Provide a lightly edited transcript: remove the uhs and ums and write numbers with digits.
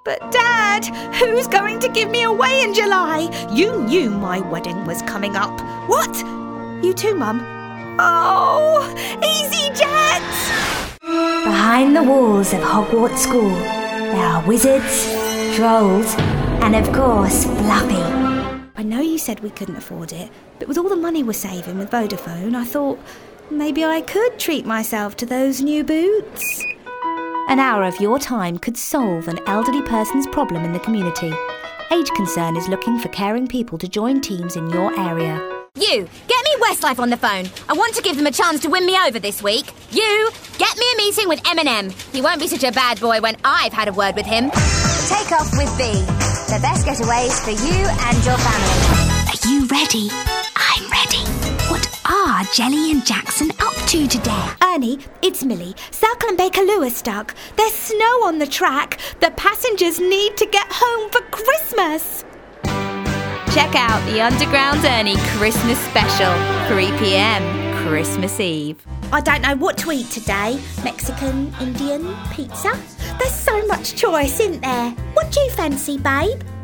But Dad, who's going to give me away in July? You knew my wedding was coming up. What? You too, Mum? Oh, EasyJet! Behind the walls of Hogwarts School, there are wizards, trolls, and of course, Fluffy. I know you said we couldn't afford it, but with all the money we're saving with Vodafone, I thought maybe I could treat myself to those new boots. An hour of your time could solve an elderly person's problem in the community. Age Concern is looking for caring people to join teams in your area. You, get me Westlife on the phone. I want to give them a chance to win me over this week. You, get me a meeting with Eminem. He won't be such a bad boy when I've had a word with him. Take off with B. The best getaways for you and your family. Are you ready? I'm ready. What are Jelly and Jackson up to today? Ernie, it's Millie. Circle and Bakerloo are stuck. There's snow on the track. The passengers need to get home for Christmas. Check out the Underground Ernie Christmas Special, 3 p.m, Christmas Eve. I don't know what to eat today. Mexican, Indian, pizza. There's so much choice, isn't there? What do you fancy, babe?